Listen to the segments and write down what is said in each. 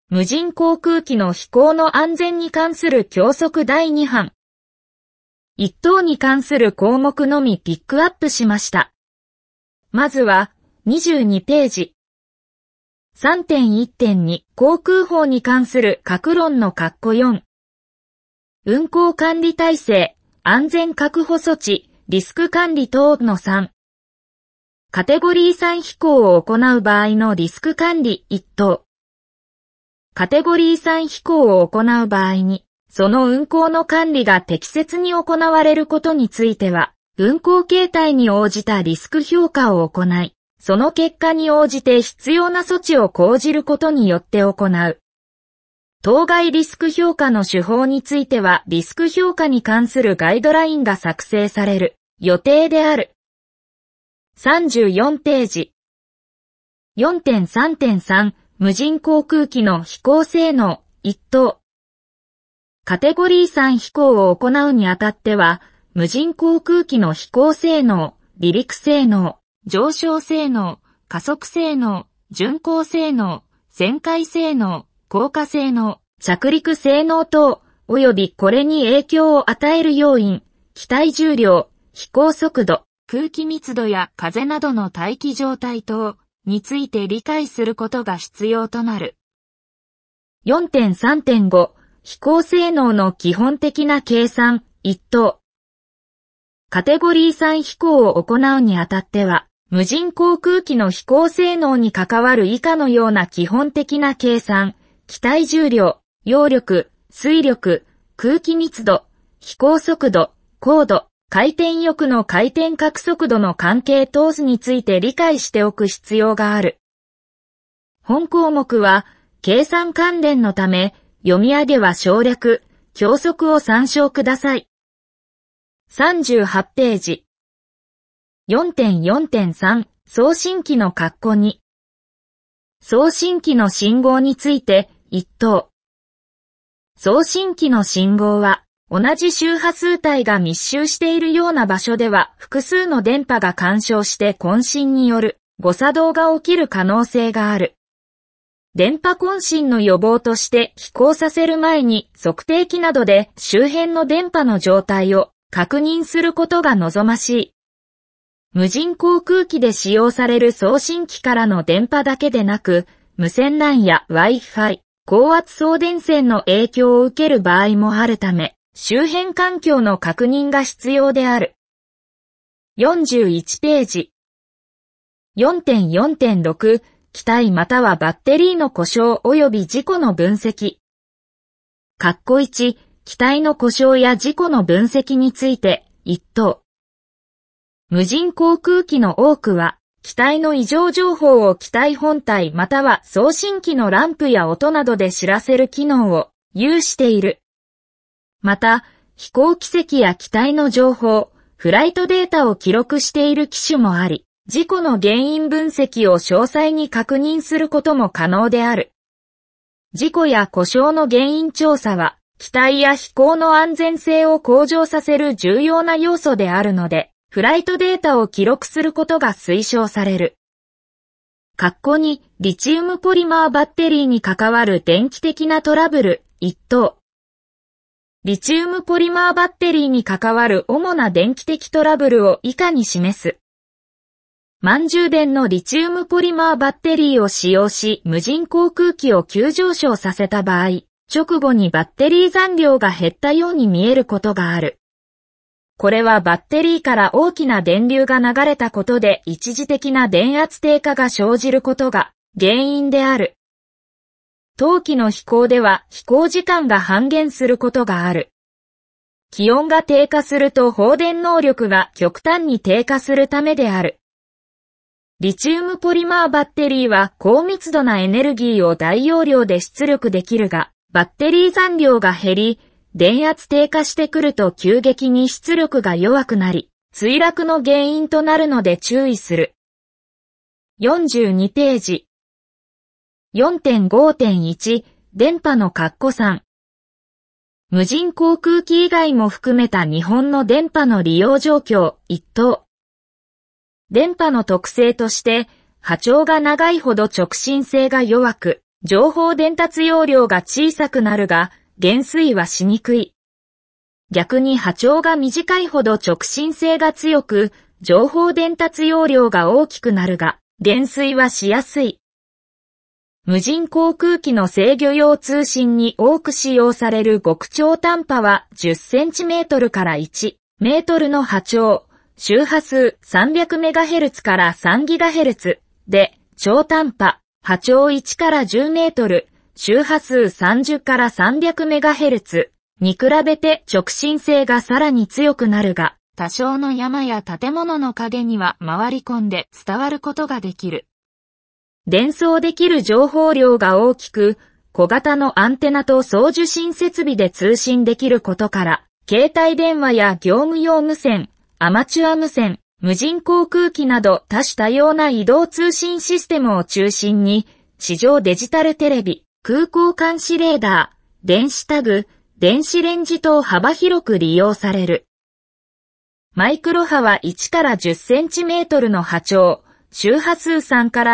無人航空機の飛行の安全に関する教則第2版。1等に関する項目のみピックアップしました。まずは、22ページ。3.1.2 航空法に関する各論の括弧4。運航管理体制、安全確保措置、リスク管理等の3。カテゴリー3飛行を行う場合のリスク管理1等。カテゴリー3飛行を行う場合に、その運航の管理が適切に行われることについては、運航形態に応じたリスク評価を行い、その結果に応じて必要な措置を講じることによって行う。当該リスク評価の手法については、リスク評価に関するガイドラインが作成される予定である。34ページ。4.3.3 無人航空機の飛行性能1等。カテゴリー3飛行を行うにあたっては、無人航空機の飛行性能、離陸性能、上昇性能、加速性能、巡航性能、旋回性能、降下性能、着陸性能等、及びこれに影響を与える要因、機体重量、飛行速度、空気密度や風などの大気状態等について理解することが必要となる。4.3.5 飛行性能の基本的な計算、1等。カテゴリー3飛行を行うにあたっては、無人航空機の飛行性能に関わる以下のような基本的な計算、機体重量、揚力、推力、空気密度、飛行速度、高度、回転翼の回転角速度の関係等について理解しておく必要がある。本項目は、計算関連のため、読み上げは省略、教則を参照ください。38ページ。4.4.3 送信機の括弧2。送信機の信号について、1等。送信機の信号は、同じ周波数帯が密集しているような場所では、複数の電波が干渉して混信による誤作動が起きる可能性がある。電波混信の予防として飛行させる前に測定器などで周辺の電波の状態を確認することが望ましい。無人航空機で使用される送信機からの電波だけでなく、無線 LAN や Wi-Fi、高圧送電線の影響を受ける場合もあるため、周辺環境の確認が必要である。41ページ。4.4.6 機体またはバッテリーの故障及び事故の分析。括弧1、機体の故障や事故の分析について、1等。無人航空機の多くは、機体の異常情報を機体本体または送信機のランプや音などで知らせる機能を有している。また、飛行軌跡や機体の情報、フライトデータを記録している機種もあり、事故の原因分析を詳細に確認することも可能である。事故や故障の原因調査は、機体や飛行の安全性を向上させる重要な要素であるので、フライトデータを記録することが推奨される。括弧2、リチウムポリマーバッテリーに関わる電気的なトラブル、1等。リチウムポリマーバッテリーに関わる主な電気的トラブルを以下に示す。満充電のリチウムポリマーバッテリーを使用し無人航空機を急上昇させた場合、直後にバッテリー残量が減ったように見えることがある。これはバッテリーから大きな電流が流れたことで一時的な電圧低下が生じることが原因である。冬季の飛行では飛行時間が半減することがある。気温が低下すると放電能力が極端に低下するためである。リチウムポリマーバッテリーは高密度なエネルギーを大容量で出力できるが、バッテリー残量が減り、電圧低下してくると急激に出力が弱くなり、墜落の原因となるので注意する。42ページ。4.5.1 電波の括弧3。無人航空機以外も含めた日本の電波の利用状況1等。電波の特性として、波長が長いほど直進性が弱く、 情報伝達容量が小さくなるが、減衰はしにくい。逆に波長が短いほど直進性が強く、情報伝達容量が大きくなるが、減衰はしやすい。無人航空機の制御用通信に多く使用される極超短波は 10cm から 1m の波長、周波数 300MHz から 3GHz で、超短波、波長1から 10m、周波数30から 300MHz に比べて直進性がさらに強くなるが、多少の山や建物の影には回り込んで伝わることができる。伝送できる情報量が大きく、小型のアンテナと送受信設備で通信できることから、携帯電話や業務用無線、アマチュア無線、無人航空機など多種多様な移動通信システムを中心に、地上デジタルテレビ、空港監視レーダー、電子タグ、電子レンジ等幅広く利用される。マイクロ波は1から 10cm の波長、周波数3から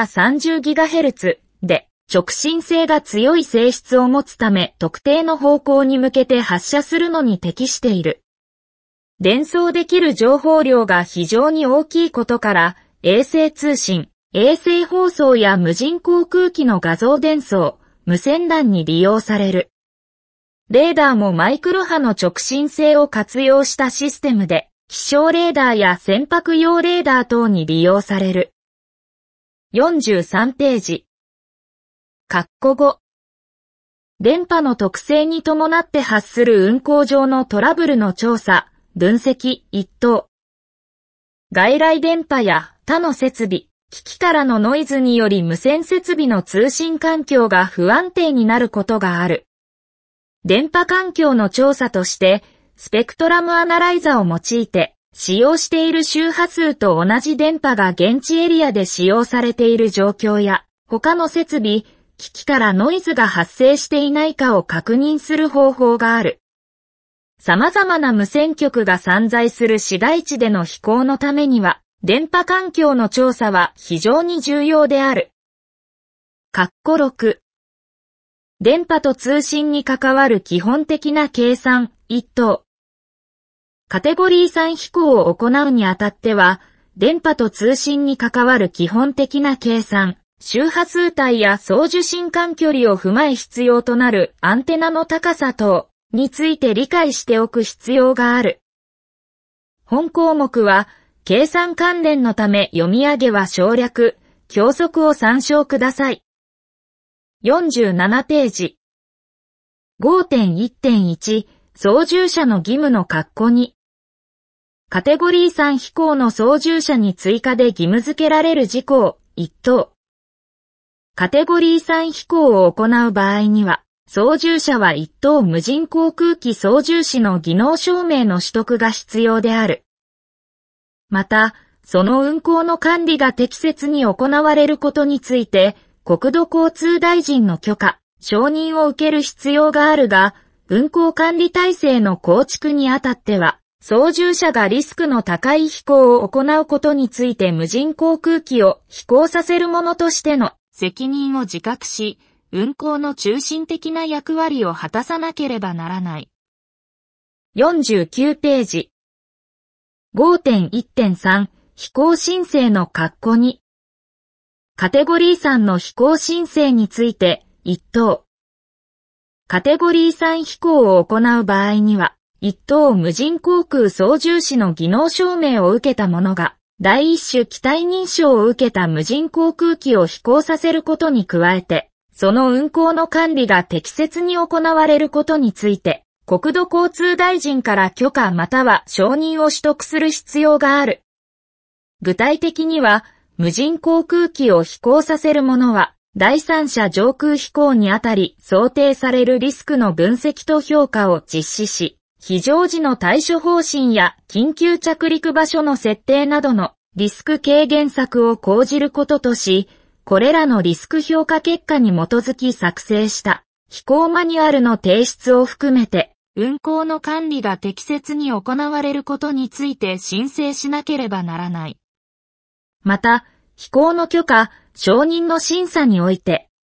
30GHz で直進性が強い性質を持つため特定の方向に向けて発射するのに適している。伝送できる情報量が非常に大きいことから衛星通信、衛星放送や無人航空機の画像伝送、無線 LAN に利用される。レーダーもマイクロ波の直進性を活用したシステムで気象レーダーや船舶用レーダー等に利用される。43ページ。括弧5。電波の特性に伴って発する運航上のトラブルの調査、分析、一等。外来電波や他の設備、機器からのノイズにより無線設備の通信環境が不安定になることがある。電波環境の調査として、スペクトラムアナライザを用いて、使用している周波数と同じ電波が現地エリアで使用されている状況や、他の設備、機器からノイズが発生していないかを確認する方法がある。様々な無線局が散在する市街地での飛行のためには、電波環境の調査は非常に重要である。括弧6。電波と通信に関わる基本的な計算、一等。カテゴリー3飛行を行うにあたっては、電波と通信に関わる基本的な計算、周波数帯や送受信間距離を踏まえ必要となるアンテナの高さ等について理解しておく必要がある。本項目は、計算関連のため読み上げは省略、教則を参照ください。47ページ。5.1.1 操縦者の義務の括弧2。カテゴリー3飛行の操縦者に追加で義務付けられる事項、一等。カテゴリー3飛行を行う場合には、操縦者は一等無人航空機操縦士の技能証明の取得が必要である。また、その運航の管理が適切に行われることについて、国土交通大臣の許可、承認を受ける必要があるが、運航管理体制の構築にあたっては、操縦者がリスクの高い飛行を行うことについて無人航空機を飛行させる者としての責任を自覚し、運航の中心的な役割を果たさなければならない。49ページ。5.1.3 飛行申請の括弧2。カテゴリー3の飛行申請について、一等。カテゴリー3飛行を行う場合には、一等無人航空操縦士の技能証明を受けた者が、第一種機体認証を受けた無人航空機を飛行させることに加えて、その運航の管理が適切に行われることについて、国土交通大臣から許可または承認を取得する必要がある。具体的には、無人航空機を飛行させる者は、第三者上空飛行にあたり想定されるリスクの分析と評価を実施し、非常時の対処方針や緊急着陸場所の設定などのリスク軽減策を講じることとし、これらのリスク評価結果に基づき作成した飛行マニュアルの提出を含めて、運航の管理が適切に行われることについて申請しなければならない。また、飛行の許可、承認の審査において、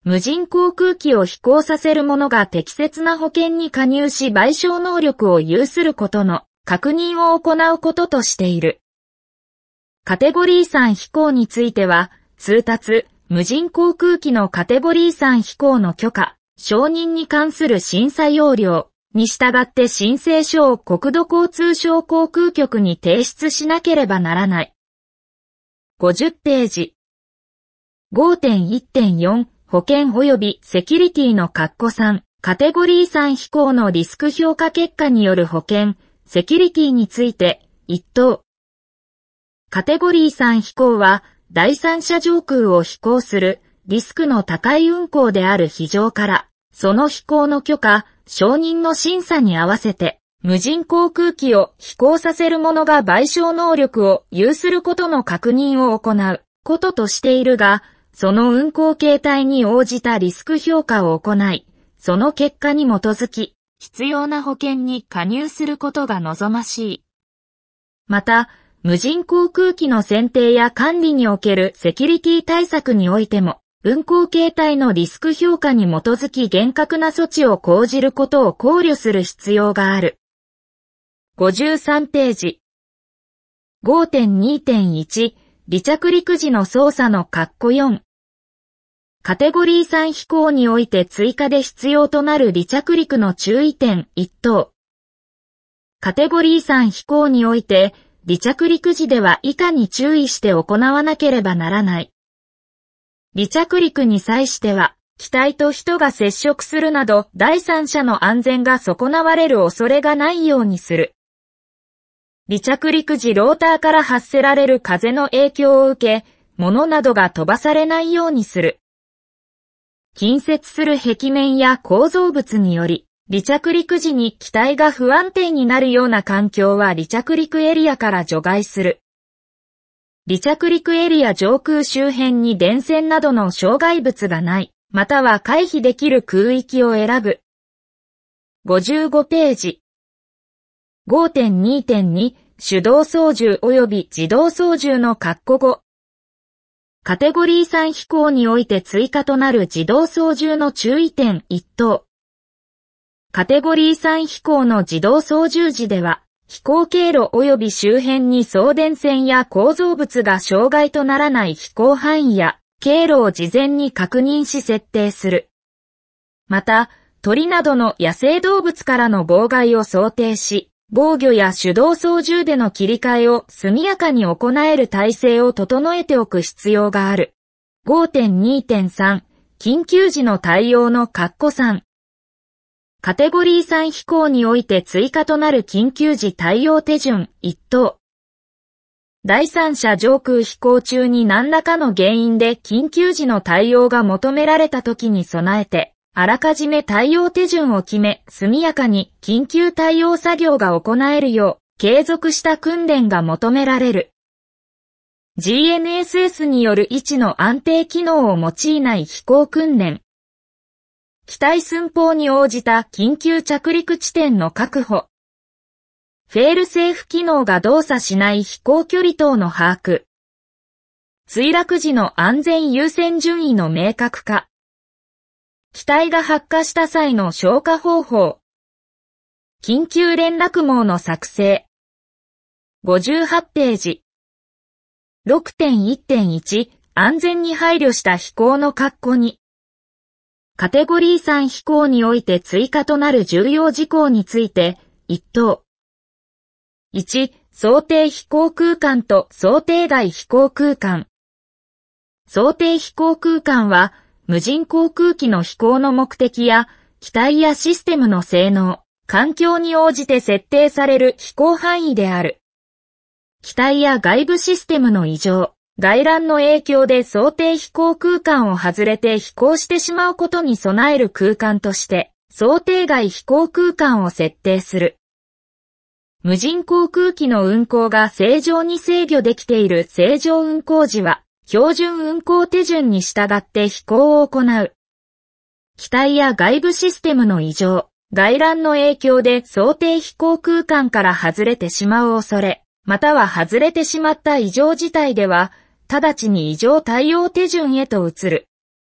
無人航空機を飛行させる者が適切な保険に加入し賠償能力を有することの確認を行うこととしている。カテゴリー3飛行については、通達、無人航空機のカテゴリー3飛行の許可、承認に関する審査要領に従って申請書を国土交通省航空局に提出しなければならない。50ページ。5.1.4 保険及びセキュリティの3カテゴリー3飛行のリスク評価結果による保険、セキュリティについて1等。カテゴリー3飛行は第三者上空を飛行するリスクの高い運航である飛乗から、その飛行の許可、承認の審査に合わせて、無人航空機を飛行させる者が賠償能力を有することの確認を行うこととしているが、その運航形態に応じたリスク評価を行い、その結果に基づき、必要な保険に加入することが望ましい。また、無人航空機の選定や管理におけるセキュリティ対策においても、運航形態のリスク評価に基づき厳格な措置を講じることを考慮する必要がある。53ページ。5.2.1 離着陸時の操作の4。カテゴリー3飛行において追加で必要となる離着陸の注意点1等。カテゴリー3飛行において、離着陸時では以下に注意して行わなければならない。離着陸に際しては、機体と人が接触するなど第三者の安全が損なわれる恐れがないようにする。離着陸時ローターから発せられる風の影響を受け、物などが飛ばされないようにする。近接する壁面や構造物により、離着陸時に機体が不安定になるような環境は離着陸エリアから除外する。離着陸エリア上空周辺に電線などの障害物がない、または回避できる空域を選ぶ。55ページ。5.2.2 手動操縦及び自動操縦の5。カテゴリー3飛行において追加となる自動操縦の注意点1等。カテゴリー3飛行の自動操縦時では、飛行経路及び周辺に送電線や構造物が障害とならない飛行範囲や経路を事前に確認し設定する。また、鳥などの野生動物からの妨害を想定し、防御や手動操縦での切り替えを速やかに行える体制を整えておく必要がある。5.2.3 緊急時の対応の3。カテゴリー3飛行において追加となる緊急時対応手順1等。第三者上空飛行中に何らかの原因で緊急時の対応が求められた時に備えて、あらかじめ対応手順を決め、速やかに緊急対応作業が行えるよう、継続した訓練が求められる。GNSS による位置の安定機能を用いない飛行訓練。機体寸法に応じた緊急着陸地点の確保。フェールセーフ機能が動作しない飛行距離等の把握。墜落時の安全優先順位の明確化。機体が発火した際の消火方法。緊急連絡網の作成。58ページ。6.1.1 安全に配慮した飛行の2。カテゴリー3飛行において追加となる重要事項について、1等。1、想定飛行空間と想定外飛行空間。想定飛行空間は、無人航空機の飛行の目的や、機体やシステムの性能、環境に応じて設定される飛行範囲である。機体や外部システムの異常、外乱の影響で想定飛行空間を外れて飛行してしまうことに備える空間として、想定外飛行空間を設定する。無人航空機の運航が正常に制御できている正常運航時は、標準運航手順に従って飛行を行う。機体や外部システムの異常、外乱の影響で想定飛行空間から外れてしまう恐れ、または外れてしまった異常事態では、直ちに異常対応手順へと移る。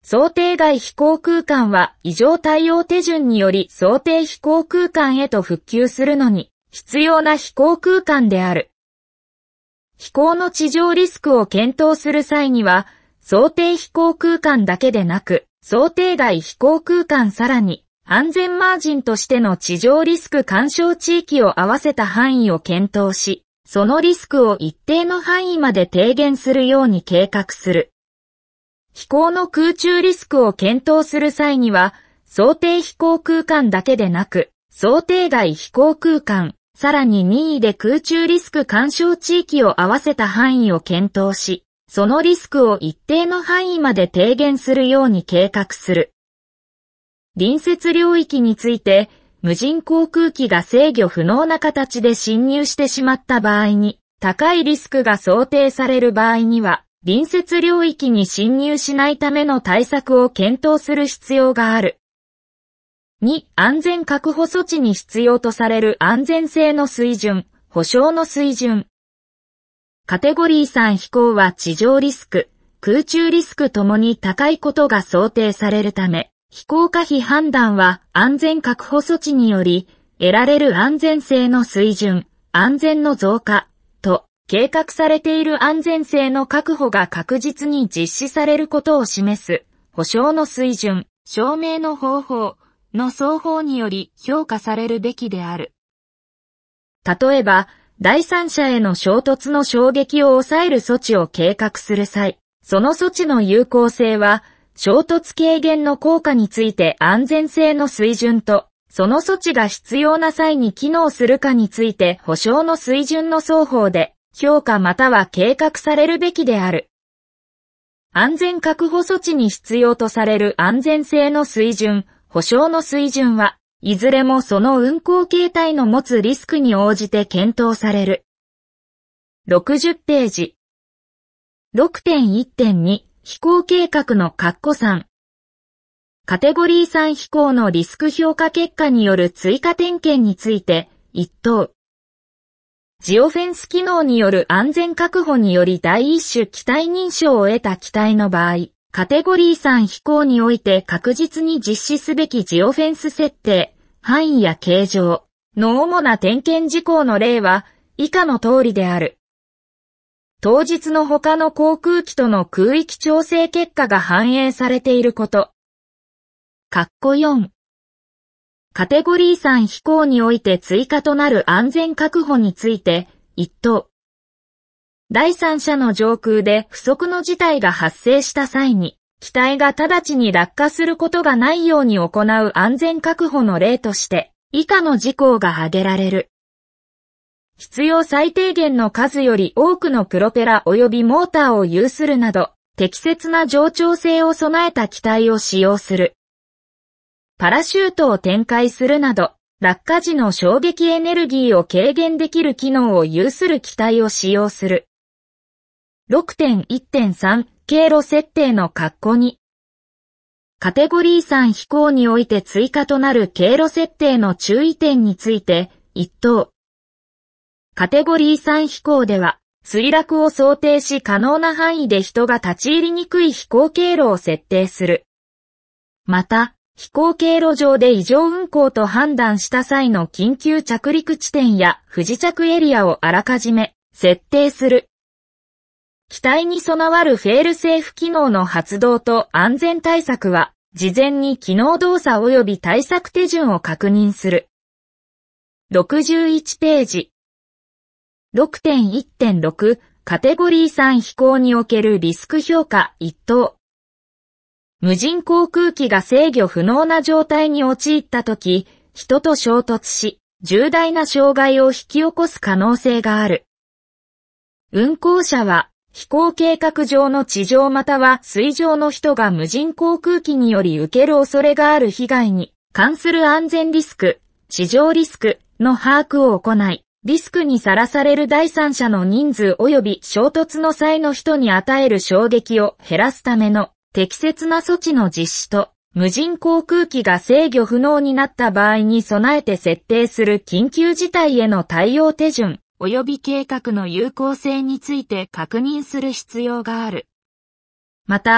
想定外飛行空間は異常対応手順により想定飛行空間へと復旧するのに必要な飛行空間である。飛行の地上リスクを検討する際には、想定飛行空間だけでなく、想定外飛行空間さらに安全マージンとしての地上リスク干渉地域を合わせた範囲を検討し、そのリスクを一定の範囲まで低減するように計画する。飛行の空中リスクを検討する際には、想定飛行空間だけでなく、想定外飛行空間、さらに任意で空中リスク干渉地域を合わせた範囲を検討し、そのリスクを一定の範囲まで低減するように計画する。隣接領域について、無人航空機が制御不能な形で侵入してしまった場合に、高いリスクが想定される場合には、隣接領域に侵入しないための対策を検討する必要がある。2、安全確保措置に必要とされる安全性の水準、保障の水準。カテゴリー3飛行は地上リスク、空中リスクともに高いことが想定されるため、飛行可否判断は安全確保措置により得られる安全性の水準、安全の増加と計画されている安全性の確保が確実に実施されることを示す保障の水準、証明の方法の双方により評価されるべきである。例えば、第三者への衝突の衝撃を抑える措置を計画する際、その措置の有効性は、衝突軽減の効果について安全性の水準と、その措置が必要な際に機能するかについて保証の水準の双方で、評価または計画されるべきである。安全確保措置に必要とされる安全性の水準、保証の水準は、いずれもその運航形態の持つリスクに応じて検討される。60ページ。6.1.2 飛行計画の括弧3。カテゴリー3飛行のリスク評価結果による追加点検について、1等。ジオフェンス機能による安全確保により第一種機体認証を得た機体の場合、カテゴリー3飛行において確実に実施すべきジオフェンス設定、範囲や形状の主な点検事項の例は以下の通りである。当日の他の航空機との空域調整結果が反映されていること。括弧4。カテゴリー3飛行において追加となる安全確保について、1等。第三者の上空で不測の事態が発生した際に、機体が直ちに落下することがないように行う安全確保の例として、以下の事項が挙げられる。必要最低限の数より多くのプロペラ及びモーターを有するなど、適切な冗長性を備えた機体を使用する。パラシュートを展開するなど、落下時の衝撃エネルギーを軽減できる機能を有する機体を使用する。6.1.3 経路設定の括弧2。カテゴリー3飛行において追加となる経路設定の注意点について、1等。カテゴリー3飛行では、墜落を想定し可能な範囲で人が立ち入りにくい飛行経路を設定する。また、飛行経路上で異常運航と判断した際の緊急着陸地点や不時着エリアをあらかじめ設定する。機体に備わるフェールセーフ機能の発動と安全対策は、事前に機能動作及び対策手順を確認する。61ページ。6.1.6 カテゴリー3飛行におけるリスク評価1等。無人航空機が制御不能な状態に陥ったとき、人と衝突し、重大な障害を引き起こす可能性がある。運航者は、飛行計画上の地上または水上の人が無人航空機により受ける恐れがある被害に関する安全リスク、地上リスクの把握を行い、リスクにさらされる第三者の人数及び衝突の際の人に与える衝撃を減らすための適切な措置の実施と、無人航空機が制御不能になった場合に備えて設定する緊急事態への対応手順、及び計画の有効性について確認する必要がある。また、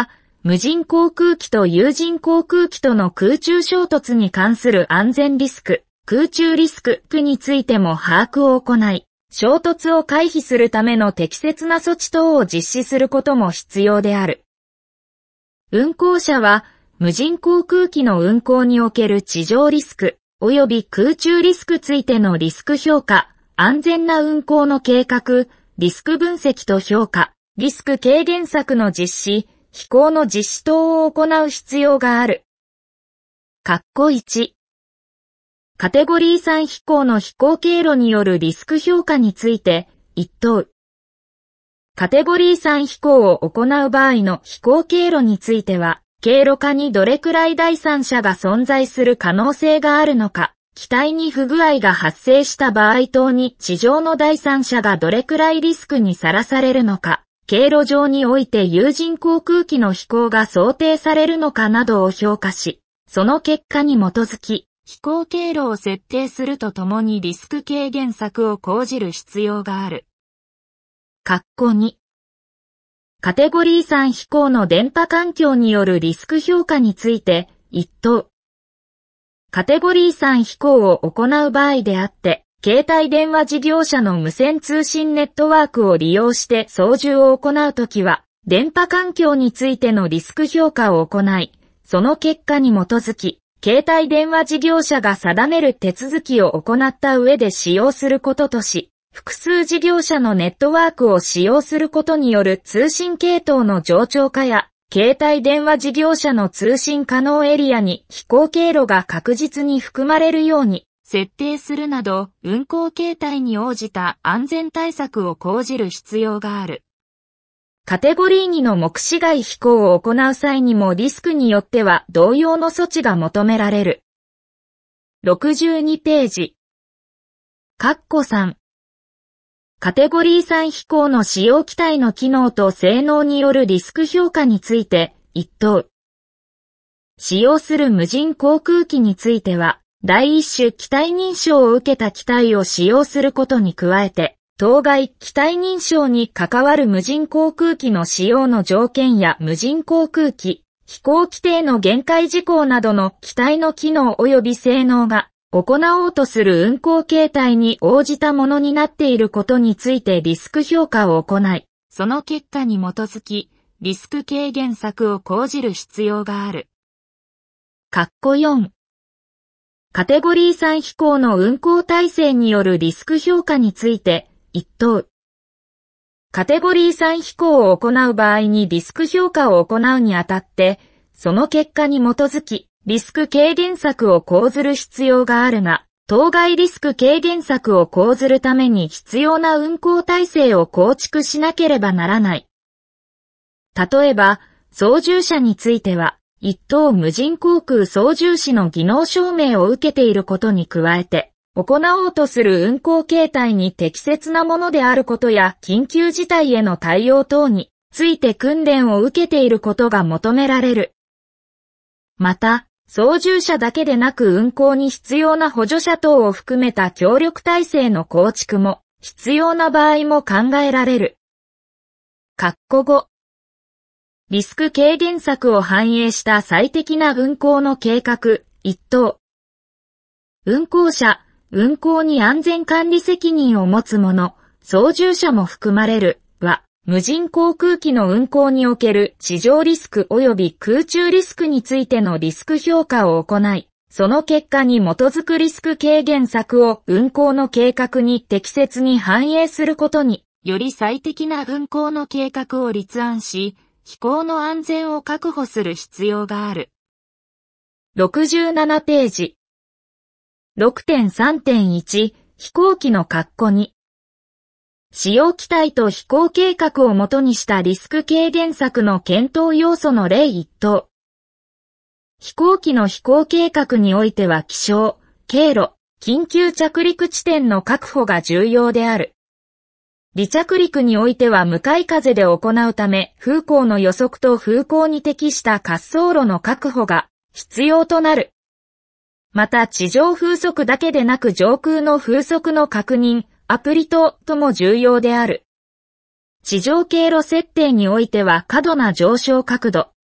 無人航空機と有人航空機との空中衝突に関する安全リスク、空中リスクについても把握を行い、衝突を回避するための適切な措置等を実施することも必要である。運航者は、無人航空機の運航における地上リスク、及び空中リスクついてのリスク評価、安全な運航の計画、リスク分析と評価、リスク軽減策の実施、飛行の実施等を行う必要がある。1カテゴリー3飛行の飛行経路によるリスク評価について、1等。カテゴリー3飛行を行う場合の飛行経路については、経路下にどれくらい第三者が存在する可能性があるのか、機体に不具合が発生した場合等に地上の第三者がどれくらいリスクにさらされるのか、経路上において有人航空機の飛行が想定されるのかなどを評価し、その結果に基づき、飛行経路を設定するとともにリスク軽減策を講じる必要がある。2カテゴリー3飛行の電波環境によるリスク評価について、1等。カテゴリー3飛行を行う場合であって、携帯電話事業者の無線通信ネットワークを利用して操縦を行うときは、電波環境についてのリスク評価を行い、その結果に基づき、携帯電話事業者が定める手続きを行った上で使用することとし、複数事業者のネットワークを使用することによる通信系統の冗長化や、携帯電話事業者の通信可能エリアに飛行経路が確実に含まれるように設定するなど、運航形態に応じた安全対策を講じる必要がある。カテゴリー2の目視外飛行を行う際にもリスクによっては同様の措置が求められる。62ページ。3カテゴリー3飛行の使用機体の機能と性能によるリスク評価について、1等。使用する無人航空機については、第一種機体認証を受けた機体を使用することに加えて、当該機体認証に関わる無人航空機の使用の条件や無人航空機、飛行規定の限界事項などの機体の機能及び性能が、行おうとする運航形態に応じたものになっていることについてリスク評価を行い、その結果に基づき、リスク軽減策を講じる必要がある。4カテゴリー3飛行の運航体制によるリスク評価について、1等。カテゴリー3飛行を行う場合にリスク評価を行うにあたって、その結果に基づき、リスク軽減策を講ずる必要があるが、当該リスク軽減策を講ずるために必要な運航体制を構築しなければならない。例えば、操縦者については、一等無人航空操縦士の技能証明を受けていることに加えて、行おうとする運航形態に適切なものであることや緊急事態への対応等について訓練を受けていることが求められる。また、操縦者だけでなく運航に必要な補助者等を含めた協力体制の構築も必要な場合も考えられる。5リスク軽減策を反映した最適な運航の計画、1等。運航者、運航に安全管理責任を持つ者、操縦者も含まれる、は、無人航空機の運航における地上リスク及び空中リスクについてのリスク評価を行い、その結果に基づくリスク軽減策を運航の計画に適切に反映することに、より最適な運航の計画を立案し、飛行の安全を確保する必要がある。67ページ。6.3.1 飛行機の2使用機体と飛行計画をもとにしたリスク軽減策の検討要素の例1等。飛行機の飛行計画においては気象、経路、緊急着陸地点の確保が重要である。離着陸においては向かい風で行うため、風向の予測と風向に適した滑走路の確保が必要となる。また地上風速だけでなく上空の風速の確認、アプリ等も重要である。地上経路設定においては過度な上昇角度、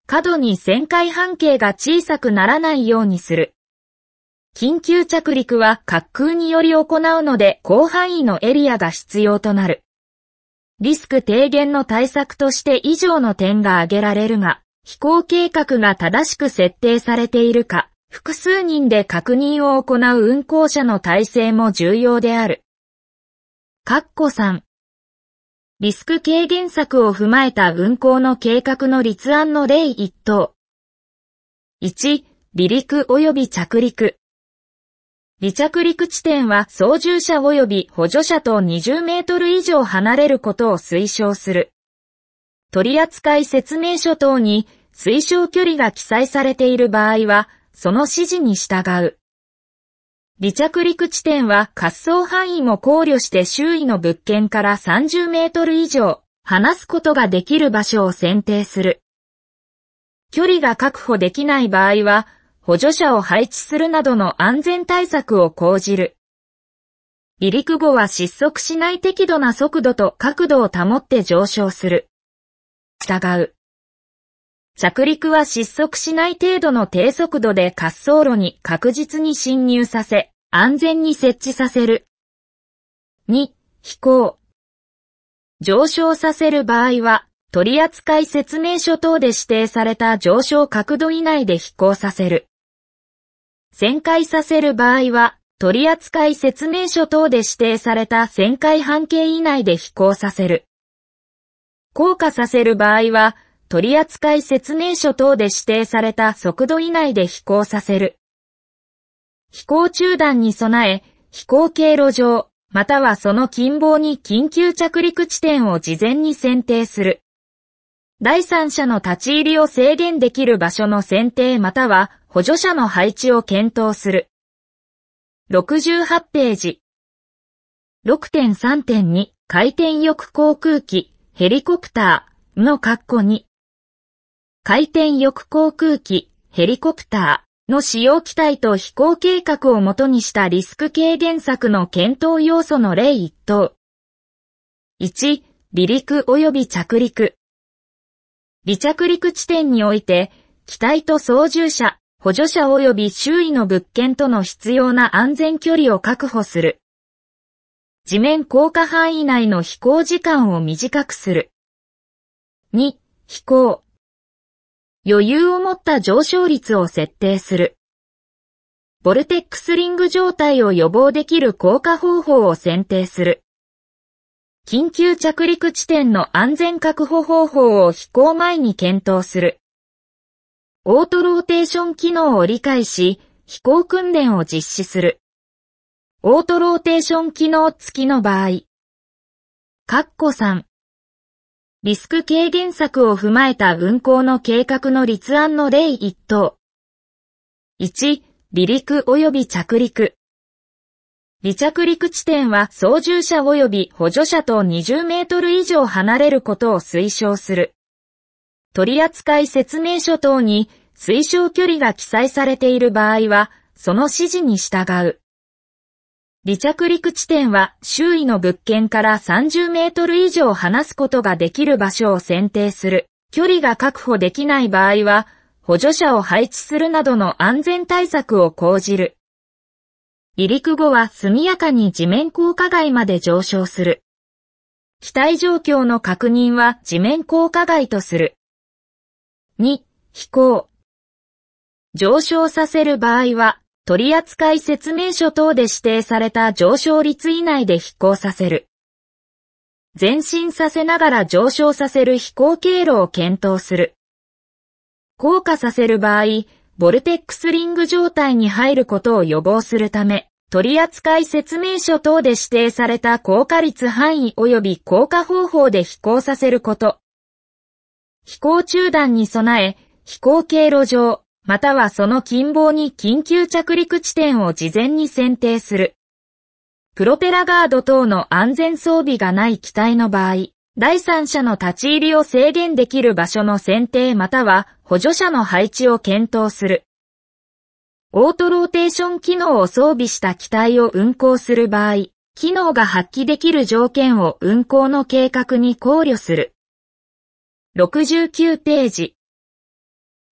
過度に旋回半径が小さくならないようにする。緊急着陸は滑空により行うので広範囲のエリアが必要となる。リスク低減の対策として以上の点が挙げられるが、飛行計画が正しく設定されているか、複数人で確認を行う運航者の体制も重要である。3、リスク軽減策を踏まえた運航の計画の立案の例1等。1、離陸及び着陸。離着陸地点は操縦者及び補助者と20メートル以上離れることを推奨する。取扱説明書等に推奨距離が記載されている場合は、その指示に従う。離着陸地点は滑走範囲も考慮して周囲の物件から30メートル以上離すことができる場所を選定する。距離が確保できない場合は、補助者を配置するなどの安全対策を講じる。離陸後は失速しない適度な速度と角度を保って上昇する。従う。着陸は失速しない程度の低速度で滑走路に確実に進入させ、安全に設置させる。2、飛行。上昇させる場合は、取扱説明書等で指定された上昇角度以内で飛行させる。旋回させる場合は、取扱説明書等で指定された旋回半径以内で飛行させる。降下させる場合は、取扱説明書等で指定された速度以内で飛行させる。飛行中断に備え、飛行経路上、またはその近傍に緊急着陸地点を事前に選定する。第三者の立ち入りを制限できる場所の選定または補助者の配置を検討する。68ページ。6.3.2 回転翼航空機、ヘリコプターの括弧2。回転翼航空機、ヘリコプターの使用機体と飛行計画をもとにしたリスク軽減策の検討要素の例1等。1、離陸及び着陸。離着陸地点において、機体と操縦者、補助者及び周囲の物件との必要な安全距離を確保する。地面降下範囲内の飛行時間を短くする。2、飛行。余裕を持った上昇率を設定する。ボルテックスリング状態を予防できる降下方法を選定する。緊急着陸地点の安全確保方法を飛行前に検討する。オートローテーション機能を理解し、飛行訓練を実施する。オートローテーション機能付きの場合。3、リスク軽減策を踏まえた運航の計画の立案の例1等。1、離陸及び着陸。離着陸地点は操縦者及び補助者と20メートル以上離れることを推奨する。取扱説明書等に推奨距離が記載されている場合は、その指示に従う。離着陸地点は周囲の物件から30メートル以上離すことができる場所を選定する。距離が確保できない場合は、補助者を配置するなどの安全対策を講じる。離陸後は速やかに地面降下外まで上昇する。機体状況の確認は地面降下外とする。2、飛行。上昇させる場合は、取扱説明書等で指定された上昇率以内で飛行させる。前進させながら上昇させる飛行経路を検討する。降下させる場合、ボルテックスリング状態に入ることを予防するため、取扱説明書等で指定された降下率範囲及び降下方法で飛行させること。飛行中断に備え、飛行経路上、またはその近傍に緊急着陸地点を事前に選定する。プロペラガード等の安全装備がない機体の場合、第三者の立ち入りを制限できる場所の選定または補助者の配置を検討する。オートローテーション機能を装備した機体を運航する場合、機能が発揮できる条件を運航の計画に考慮する。69ページ。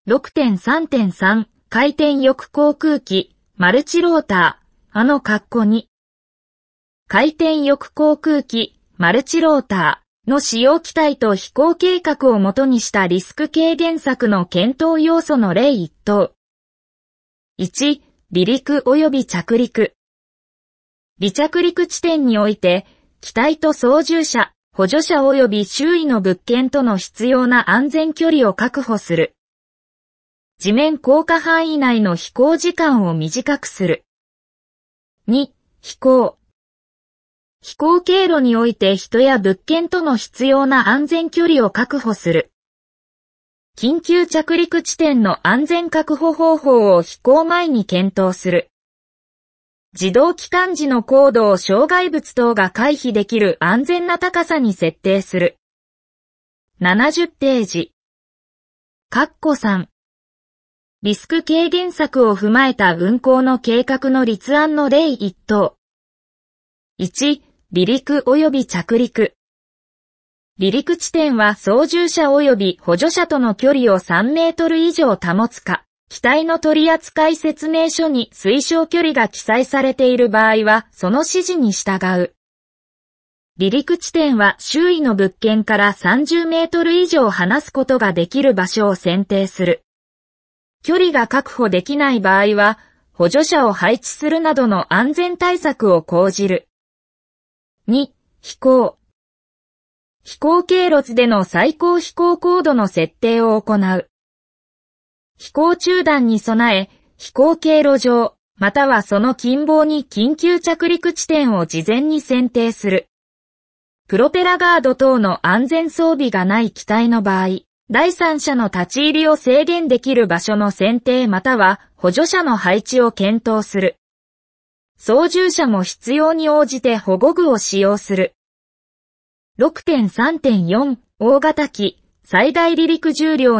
6.3.3 回転翼航空機マルチローター2回転翼航空機マルチローターの使用機体と飛行計画をもとにしたリスク軽減策の検討要素の例1等。1、離陸及び着陸。離着陸地点において、機体と操縦者、補助者及び周囲の物件との必要な安全距離を確保する。地面降下範囲内の飛行時間を短くする。2、飛行。飛行経路において人や物件との必要な安全距離を確保する。緊急着陸地点の安全確保方法を飛行前に検討する。自動帰還時の高度を障害物等が回避できる安全な高さに設定する。70ページ。3。リスク軽減策を踏まえた運航の計画の立案の例1等。1、離陸及び着陸。離陸地点は操縦者及び補助者との距離を3メートル以上保つか、機体の取扱説明書に推奨距離が記載されている場合は、その指示に従う。離陸地点は周囲の物件から30メートル以上離すことができる場所を選定する。距離が確保できない場合は、補助者を配置するなどの安全対策を講じる。2、飛行。飛行経路での最高飛行高度の設定を行う。飛行中断に備え、飛行経路上、またはその近傍に緊急着陸地点を事前に選定する。プロペラガード等の安全装備がない機体の場合、第三者の立ち入りを制限できる場所の選定または補助者の配置を検討する。操縦者も必要に応じて保護具を使用する。6.3.4 大型機最大離陸重量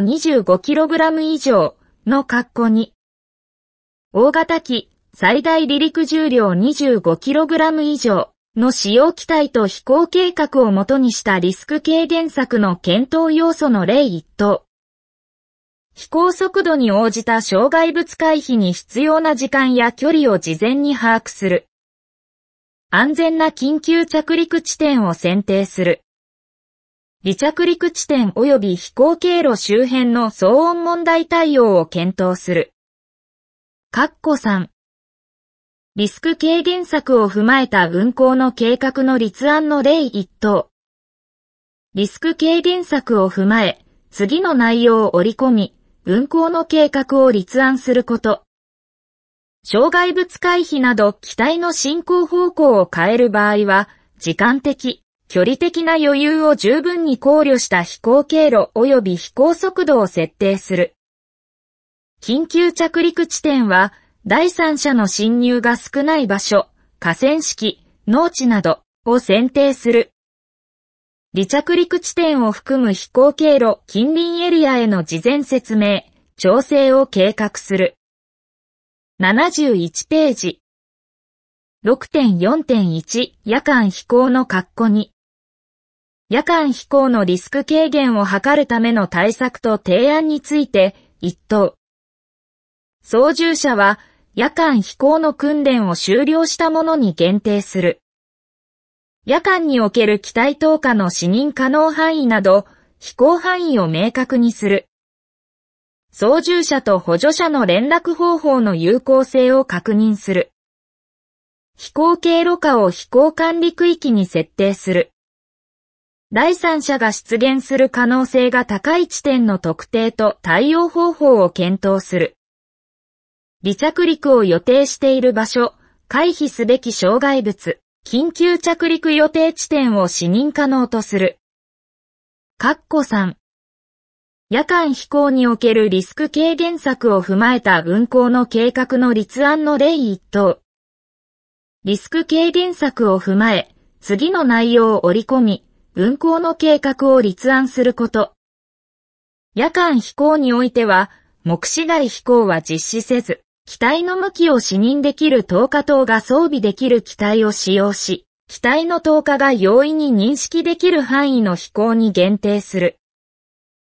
25kg 以上の2。大型機最大離陸重量 25kg 以上の使用機体と飛行計画をもとにしたリスク軽減策の検討要素の例1等。飛行速度に応じた障害物回避に必要な時間や距離を事前に把握する。安全な緊急着陸地点を選定する。離着陸地点及び飛行経路周辺の騒音問題対応を検討する。3. リスク軽減策を踏まえた運航の計画の立案の例1等。リスク軽減策を踏まえ、次の内容を織り込み、運航の計画を立案すること。障害物回避など機体の進行方向を変える場合は、時間的、距離的な余裕を十分に考慮した飛行経路及び飛行速度を設定する。緊急着陸地点は、第三者の侵入が少ない場所、河川敷、農地などを選定する。離着陸地点を含む飛行経路、近隣エリアへの事前説明、調整を計画する。71ページ。6.4.1 夜間飛行の2。夜間飛行のリスク軽減を図るための対策と提案について、1等。操縦者は夜間飛行の訓練を終了したものに限定する。夜間における機体投下の視認可能範囲など、飛行範囲を明確にする。操縦者と補助者の連絡方法の有効性を確認する。飛行経路下を飛行管理区域に設定する。第三者が出現する可能性が高い地点の特定と対応方法を検討する。離着陸を予定している場所、回避すべき障害物、緊急着陸予定地点を視認可能とする。3. 夜間飛行におけるリスク軽減策を踏まえた運航の計画の立案の例1等。リスク軽減策を踏まえ、次の内容を織り込み、運航の計画を立案すること。夜間飛行においては、目視外飛行は実施せず、機体の向きを視認できる投下灯が装備できる機体を使用し、機体の投下が容易に認識できる範囲の飛行に限定する。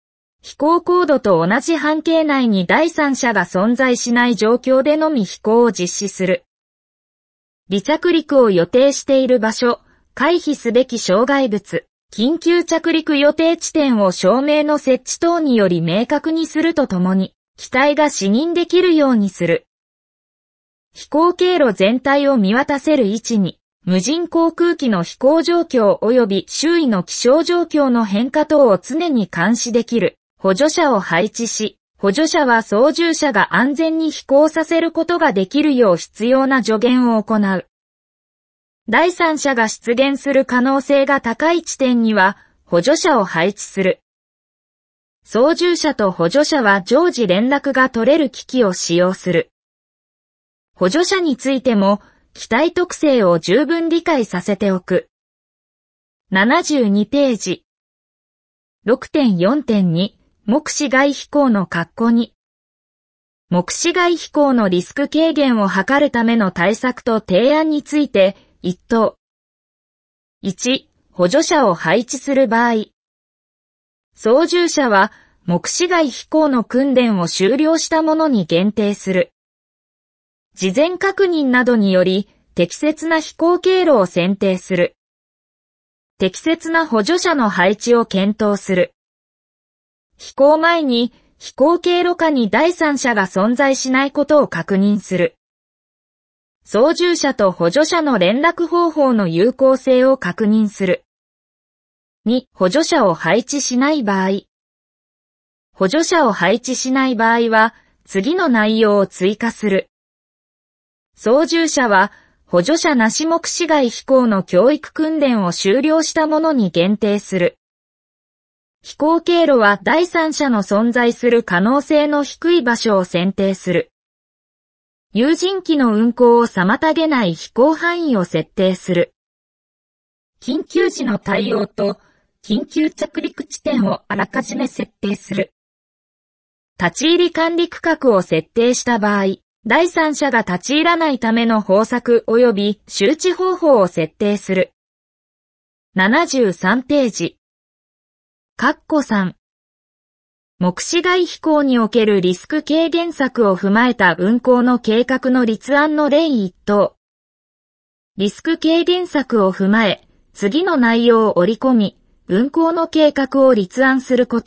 飛行高度と同じ半径内に第三者が存在しない状況でのみ飛行を実施する。離着陸を予定している場所、回避すべき障害物、緊急着陸予定地点を照明の設置等により明確にするとともに、機体が視認できるようにする。飛行経路全体を見渡せる位置に、無人航空機の飛行状況及び周囲の気象状況の変化等を常に監視できる補助者を配置し、補助者は操縦者が安全に飛行させることができるよう必要な助言を行う。第三者が出現する可能性が高い地点には補助者を配置する。操縦者と補助者は常時連絡が取れる機器を使用する。補助者についても機体特性を十分理解させておく。72ページ。6.4.2 目視外飛行の括弧2。目視外飛行のリスク軽減を図るための対策と提案について、1等。1、補助者を配置する場合。操縦者は、目視外飛行の訓練を終了したものに限定する。事前確認などにより、適切な飛行経路を選定する。適切な補助者の配置を検討する。飛行前に飛行経路下に第三者が存在しないことを確認する。操縦者と補助者の連絡方法の有効性を確認する。2、補助者を配置しない場合。補助者を配置しない場合は、次の内容を追加する。操縦者は、補助者なし目視外飛行の教育訓練を終了したものに限定する。飛行経路は第三者の存在する可能性の低い場所を選定する。有人機の運航を妨げない飛行範囲を設定する。緊急時の対応と緊急着陸地点をあらかじめ設定する。立ち入り管理区画を設定した場合、第三者が立ち入らないための方策及び周知方法を設定する。73ページ。括弧3。目視外飛行におけるリスク軽減策を踏まえた運航の計画の立案の例1等。リスク軽減策を踏まえ、次の内容を織り込み、運航の計画を立案すること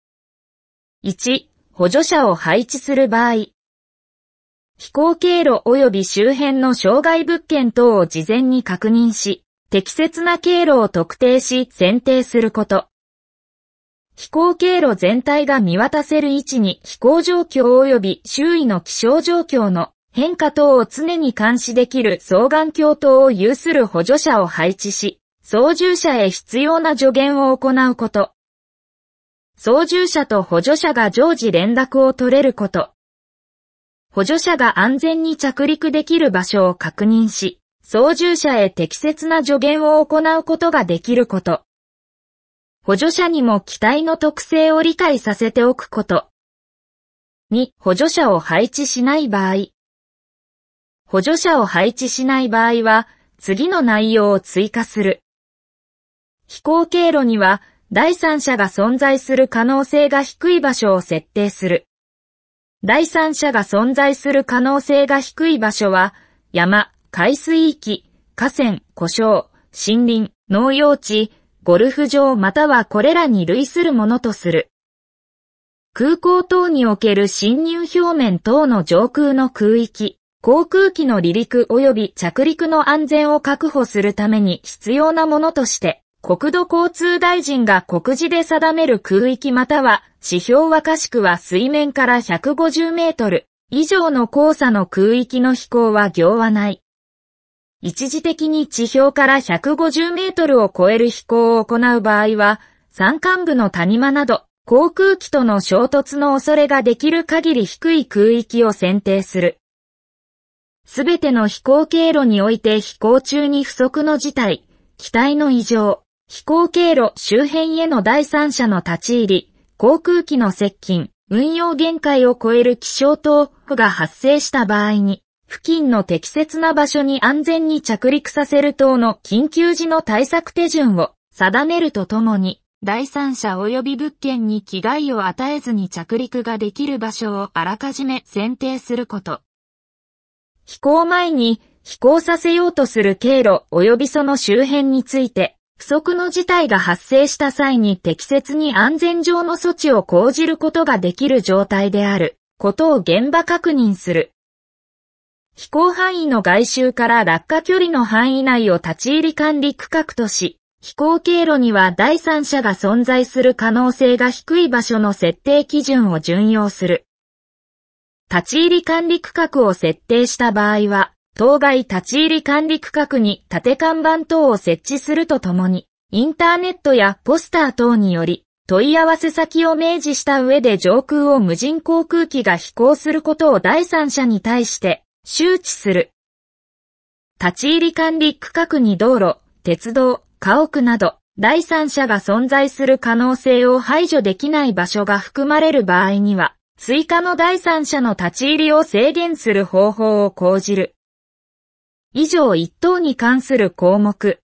。1、補助者を配置する場合。飛行経路及び周辺の障害物件等を事前に確認し、適切な経路を特定し選定すること。飛行経路全体が見渡せる位置に飛行状況及び周囲の気象状況の変化等を常に監視できる双眼鏡等を有する補助者を配置し、操縦者へ必要な助言を行うこと。操縦者と補助者が常時連絡を取れること。補助者が安全に着陸できる場所を確認し、操縦者へ適切な助言を行うことができること。補助者にも機体の特性を理解させておくこと。2、補助者を配置しない場合。補助者を配置しない場合は、次の内容を追加する。飛行経路には、第三者が存在する可能性が低い場所を設定する。第三者が存在する可能性が低い場所は、山、海水域、河川、湖沼、森林、農用地、ゴルフ場またはこれらに類するものとする。空港等における侵入表面等の上空の空域、航空機の離陸及び着陸の安全を確保するために必要なものとして、国土交通大臣が告示で定める空域または指標若しくは水面から150メートル以上の高差の空域の飛行は行わない。一時的に地表から150メートルを超える飛行を行う場合は、山間部の谷間など、航空機との衝突の恐れができる限り低い空域を選定する。すべての飛行経路において飛行中に不測の事態、機体の異常、飛行経路周辺への第三者の立ち入り、航空機の接近、運用限界を超える気象等が発生した場合に、付近の適切な場所に安全に着陸させる等の緊急時の対策手順を定めるとともに、 第三者及び物件に危害を与えずに着陸ができる場所をあらかじめ選定すること。飛行前に飛行させようとする経路及びその周辺について、不測の事態が発生した際に適切に安全上の措置を講じることができる状態であることを現場確認する。飛行範囲の外周から落下距離の範囲内を立ち入り管理区画とし、飛行経路には第三者が存在する可能性が低い場所の設定基準を準用する。立ち入り管理区画を設定した場合は、当該立ち入り管理区画に縦看板等を設置するとともに、インターネットやポスター等により、問い合わせ先を明示した上で上空を無人航空機が飛行することを第三者に対して周知する。立ち入り管理区画に道路、鉄道、家屋など、第三者が存在する可能性を排除できない場所が含まれる場合には、追加の第三者の立ち入りを制限する方法を講じる。以上一等に関する項目。